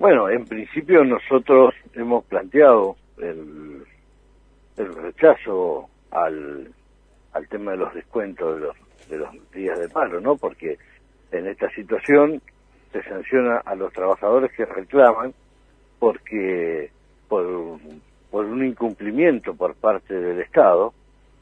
Bueno, en principio nosotros hemos planteado el rechazo al tema de los descuentos de los días de paro, ¿no? Porque en esta situación se sanciona a los trabajadores que reclaman porque por un incumplimiento por parte del Estado,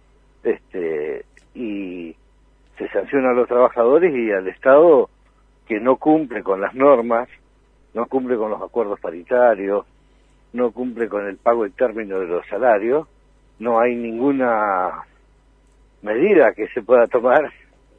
y se sanciona a los trabajadores y al Estado que no cumple con las normas, no cumple con los acuerdos paritarios, no cumple con el pago en términos de los salarios. No hay ninguna medida que se pueda tomar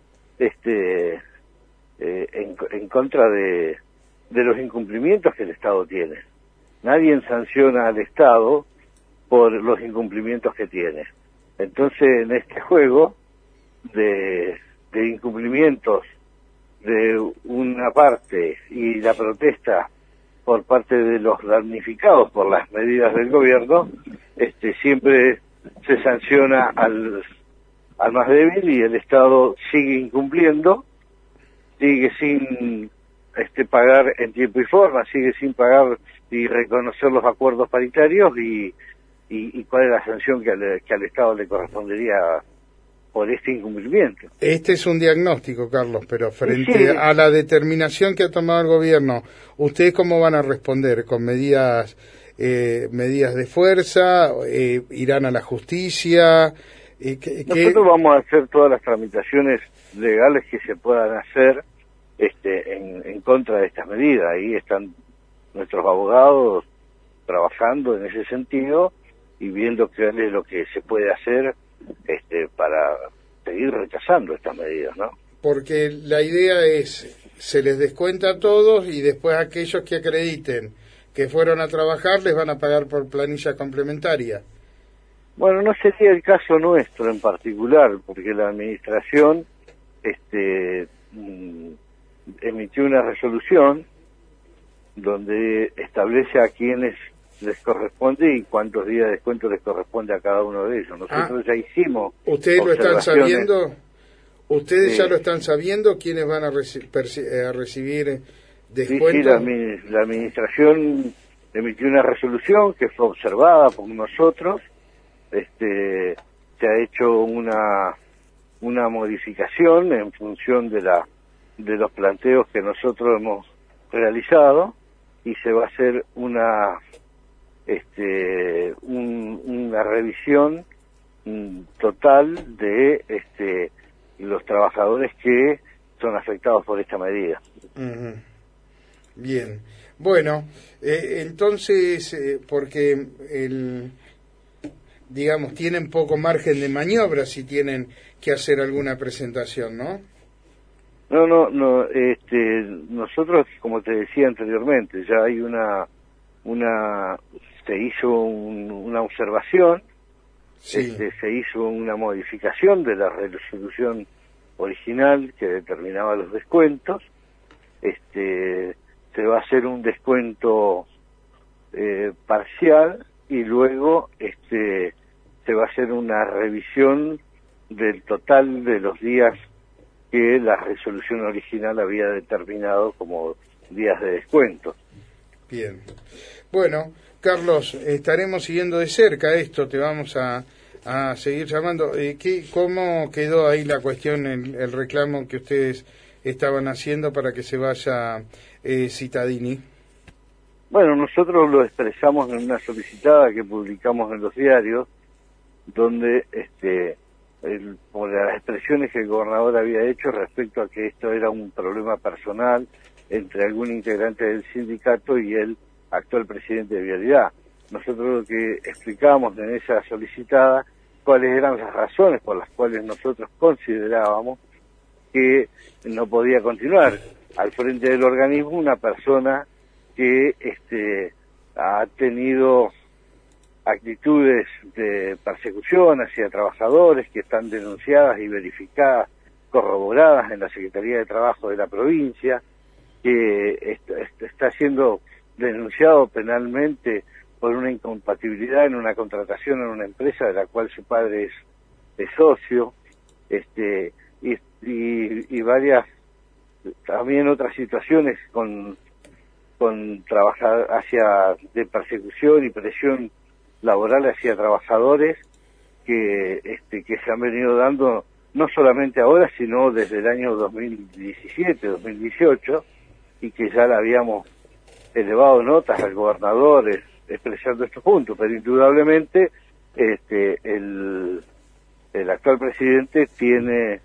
en contra de los incumplimientos que el Estado tiene. Nadie sanciona al Estado por los incumplimientos que tiene. Entonces, en este juego de incumplimientos de una parte y la protesta por parte de los damnificados por las medidas del gobierno, siempre se sanciona al más débil y el Estado sigue incumpliendo, sigue sin pagar en tiempo y forma, sigue sin pagar y reconocer los acuerdos paritarios y cuál es la sanción que al Estado le correspondería por este incumplimiento. Este es un diagnóstico, Carlos, pero frente a la determinación que ha tomado el gobierno, ¿ustedes cómo van a responder? ¿Con medidas de fuerza? ¿Irán a la justicia? Nosotros vamos a hacer todas las tramitaciones legales que se puedan hacer en contra de estas medidas. Ahí están nuestros abogados trabajando en ese sentido y viendo qué es lo que se puede hacer para seguir rechazando estas medidas, ¿no? Porque la idea es, se les descuenta a todos y después aquellos que acrediten que fueron a trabajar les van a pagar por planilla complementaria. Bueno, no sería el caso nuestro en particular, porque la administración emitió una resolución donde establece a quienes les corresponde y cuántos días de descuento les corresponde a cada uno de ellos. Nosotros ya hicimos. ¿Ustedes lo están sabiendo? ¿Ustedes ya lo están sabiendo quiénes van a recibir descuentos? Sí, la administración emitió una resolución que fue observada por nosotros. Se ha hecho una modificación en función de los planteos que nosotros hemos realizado y se va a hacer una revisión total de los trabajadores que son afectados por esta medida. Uh-huh. Bien, bueno, entonces, porque digamos, tienen poco margen de maniobra si tienen que hacer alguna presentación, ¿no? No, nosotros, como te decía anteriormente, ya hay se hizo una observación, sí. Se hizo una modificación de la resolución original que determinaba los descuentos, se va a hacer un descuento parcial y luego se va a hacer una revisión del total de los días que la resolución original había determinado como días de descuento. Bien. Bueno, Carlos, estaremos siguiendo de cerca esto, te vamos a seguir llamando. ¿Cómo quedó ahí la cuestión, el reclamo que ustedes estaban haciendo para que se vaya Cittadini? Bueno, nosotros lo expresamos en una solicitada que publicamos en los diarios, donde por las expresiones que el gobernador había hecho respecto a que esto era un problema personal entre algún integrante del sindicato y el actual presidente de Vialidad. Nosotros lo que explicamos en esa solicitada cuáles eran las razones por las cuales nosotros considerábamos que no podía continuar al frente del organismo una persona que ha tenido actitudes de persecución hacia trabajadores que están denunciadas y verificadas, corroboradas en la Secretaría de Trabajo de la provincia, que está siendo denunciado penalmente por una incompatibilidad en una contratación en una empresa de la cual su padre es socio, y varias, también otras situaciones con con trabajar de persecución y presión laboral hacia trabajadores que se han venido dando no solamente ahora, sino desde el año 2017, 2018, y que ya le habíamos elevado notas al gobernador expresando estos puntos, pero indudablemente el actual presidente tiene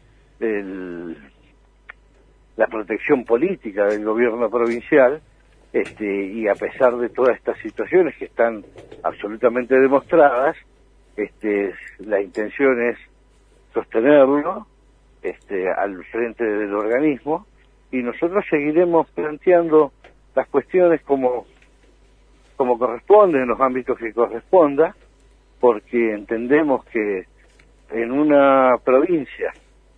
la protección política del gobierno provincial, y a pesar de todas estas situaciones que están absolutamente demostradas, la intención es sostenerlo al frente del organismo, y nosotros seguiremos planteando las cuestiones como corresponde, en los ámbitos que corresponda, porque entendemos que en una provincia,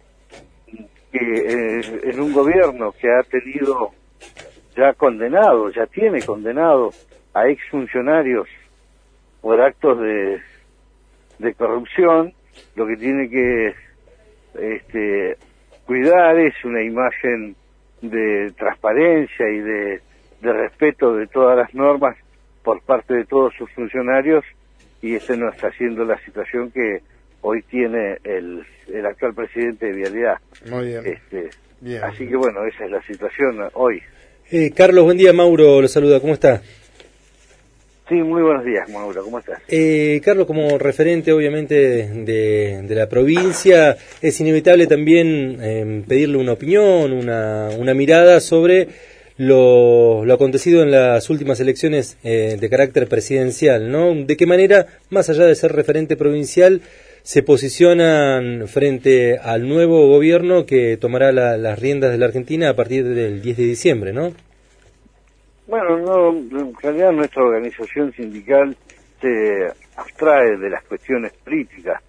en un gobierno que ha tenido ya tiene condenado a exfuncionarios por actos de corrupción, lo que tiene que cuidar es una imagen de transparencia y de respeto de todas las normas por parte de todos sus funcionarios, y no está siendo la situación que hoy tiene el actual presidente de Vialidad. Muy bien. Bien. Así que bueno, esa es la situación hoy. Carlos, buen día, Mauro lo saluda, ¿cómo está? Sí, muy buenos días, Mauro, ¿cómo estás? Carlos, como referente obviamente de la provincia, es inevitable también pedirle una opinión, una mirada sobre lo acontecido en las últimas elecciones de carácter presidencial, ¿no? ¿De qué manera, más allá de ser referente provincial, se posicionan frente al nuevo gobierno que tomará las riendas de la Argentina a partir del 10 de diciembre, ¿no? Bueno, en realidad nuestra organización sindical se abstrae de las cuestiones políticas,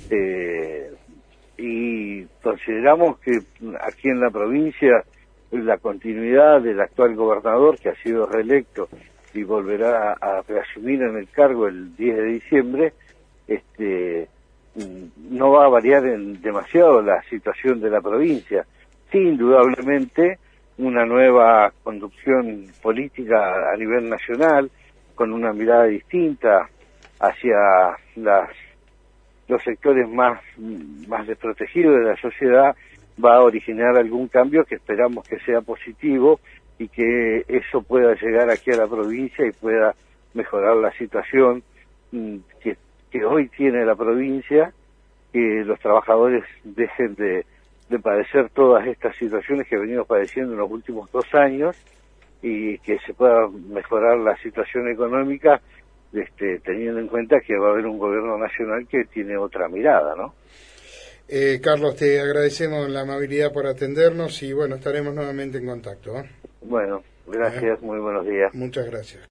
y consideramos que aquí en la provincia la continuidad del actual gobernador, que ha sido reelecto y volverá a reasumir en el cargo el 10 de diciembre, no va a variar demasiado la situación de la provincia. Sí, indudablemente una nueva conducción política a nivel nacional, con una mirada distinta hacia los sectores más desprotegidos de la sociedad, va a originar algún cambio que esperamos que sea positivo y que eso pueda llegar aquí a la provincia y pueda mejorar la situación que hoy tiene la provincia, que los trabajadores dejen de padecer todas estas situaciones que venimos padeciendo en los últimos 2 años, y que se pueda mejorar la situación económica, teniendo en cuenta que va a haber un gobierno nacional que tiene otra mirada, ¿no? Carlos, te agradecemos la amabilidad por atendernos y bueno, estaremos nuevamente en contacto, ¿eh? Bueno, gracias, muy buenos días. Muchas gracias.